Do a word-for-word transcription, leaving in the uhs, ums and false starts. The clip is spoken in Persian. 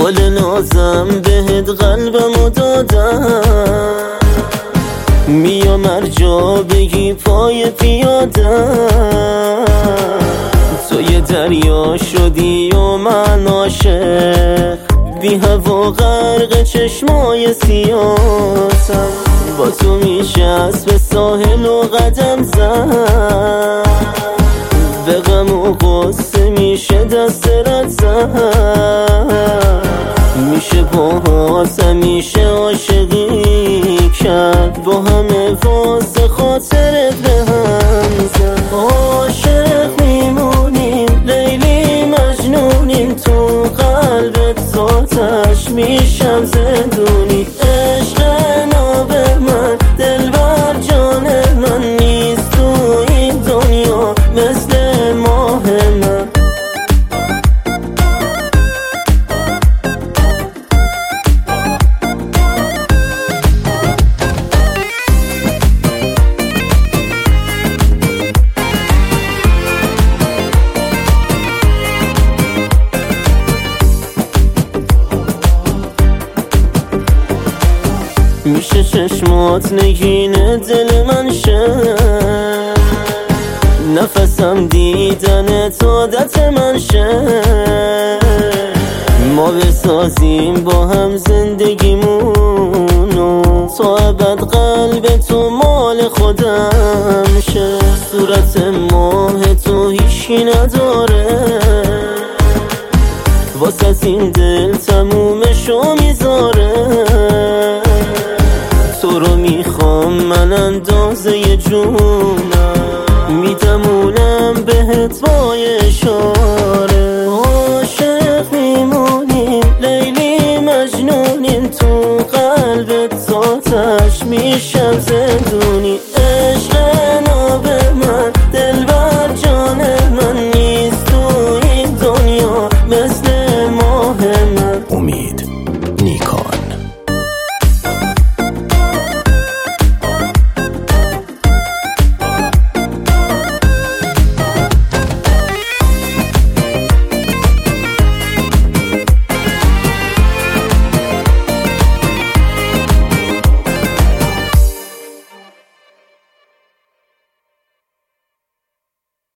گل نازم بهت قلبمو دادم، میام هر جا بگی پای پیادم. تو یه دریا شدی و من عاشق، بی هوا غرق چشمای سیاسم. با تو میشست به ساحل و قدم زد، به غم و غصه میشه دست رد زد. میشه باهات همیشه عاشقی کرد، با همه واسه خاطرت به هم زد. عاشق میمونیم لیلی مجنونیم، تو قلبت آتش میشم زندونی. عشق ناب من دلبر جان من، نیست تو این دنیا مثل ماه من. میشه چشمات نگین دل من شه، نفسم دیدن عادت من شه. ما بسازیم با هم زندگیمونو، تا ابد قلب تو مال خودم شه. صورت ماه تو هیچی نداره، واسه این دل تمومشو میذاره. تو رو میخوام من اندازه جونم، میدمونم بهت با اشاره. عاشق میمونیم لیلی مجنونیم، تو قلبت آتش میشم زندونی.